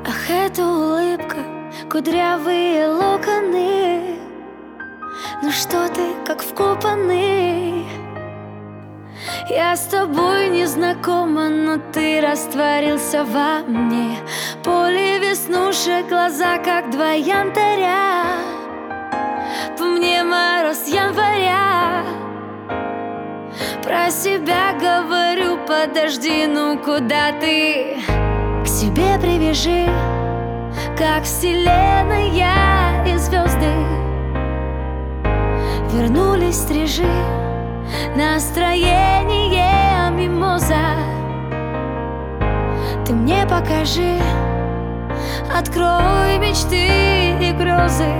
Ах, эта улыбка, кудрявые локоны. Ну что ты, как вкопанный. Я с тобой не знакома, но ты растворился во мне. Поле веснушек, глаза, как два янтаря. По мне мороз января. Про себя говорю, подожди, ну куда ты? К себе привяжи, как вселенная и звезды. Вернулись стрижи, настроение мимоза. Ты мне покажи, открой мечты и грезы.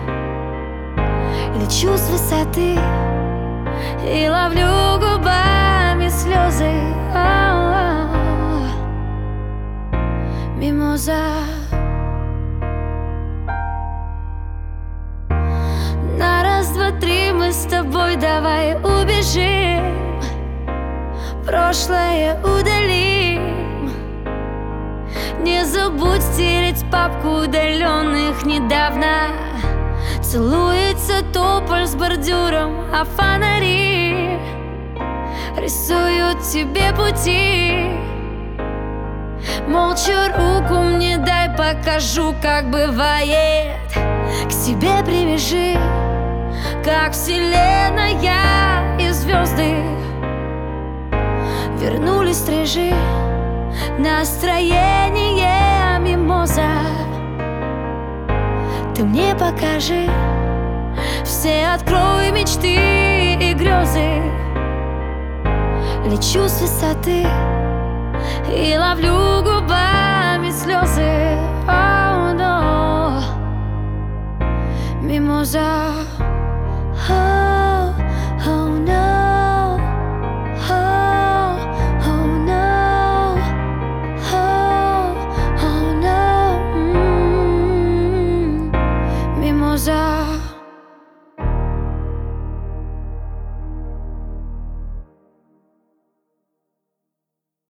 Лечу с высоты и ловлю губами слезы. Мимоза. На раз, два, три мы с тобой давай убежим, прошлое удалим. Не забудь стереть папку удаленных недавно. Целуется тополь с бордюром, а фонари рисуют тебе пути. Молча руку мне дай, покажу, как бывает. К себе привяжи, как вселенная и звезды. Вернулись стрижи, настроение мимоза. Ты мне покажи, все открой мечты и грезы. Лечу с высоты и ловлю губами слезы. Oh, no. Мимоза. Oh, oh, no. Oh, oh, no. Oh, oh, no. Mimosa.